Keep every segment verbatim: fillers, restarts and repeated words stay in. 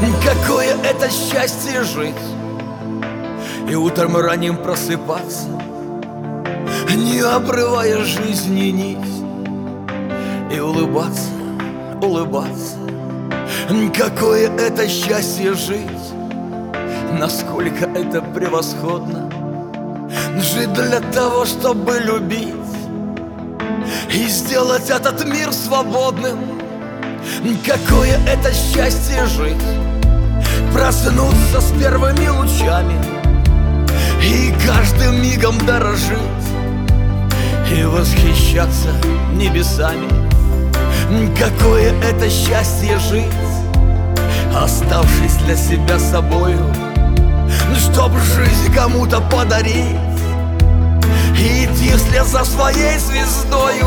Какое это счастье жить и утром ранним просыпаться, не обрывая жизни нить, и улыбаться, улыбаться. Какое это счастье жить, насколько это превосходно. Жить для того, чтобы любить и сделать этот мир свободным. Какое это счастье жить, проснуться с первыми лучами и каждым мигом дорожить и восхищаться небесами. Какое это счастье жить, оставшись для себя собою, чтоб жизнь кому-то подарить и идти вслед за своей звездою.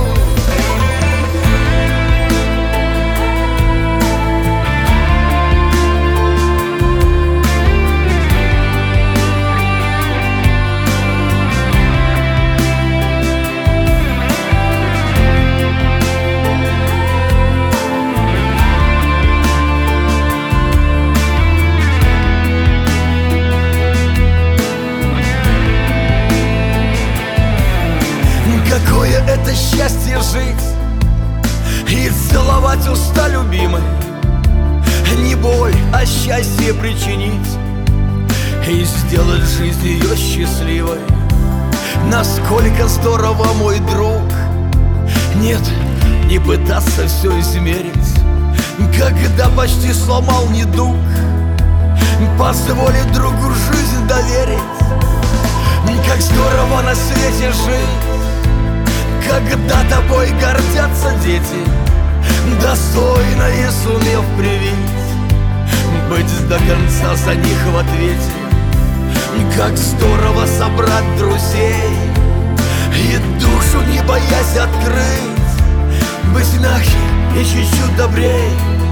Какое это счастье жить и целовать уста любимой, не боль, а счастье причинить и сделать жизнь ее счастливой. Насколько здорово, мой друг, нет, не пытаться все измерить, когда почти сломал недуг, позволить другу жизнь доверить. Как здорово на свете жить, когда тобой гордятся дети, достойно и сумев привить быть до конца за них в ответе. Как здорово собрать друзей и душу не боясь открыть, быть мягче и чуть-чуть добрей.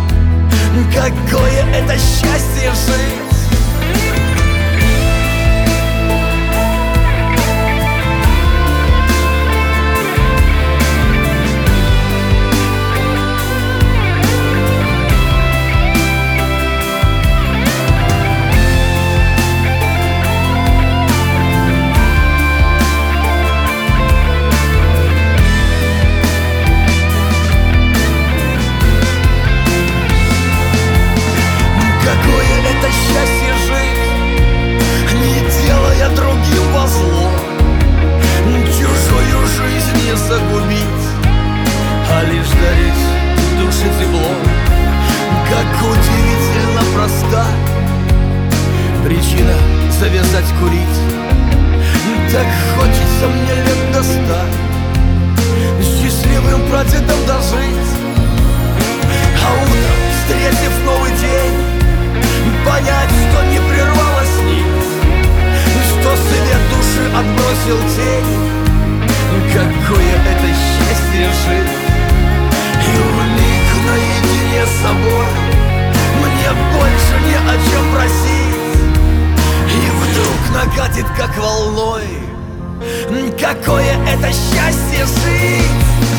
Какое это счастье жить. Счастье жить, не делая другим во зло, чужую жизнь не загубить, а лишь дарить душе тепло. Как удивительно проста причина завязать курить. Так хочется мне лет до ста счастливым прадедом дожить, а утром, встретив новый день, понять, что не прервалась нить, что свет души отбросил тень. Какое это счастье жить и вмиг наедине с собой, мне больше не о чем просить, и вдруг накатит как волной. Какое это счастье жить.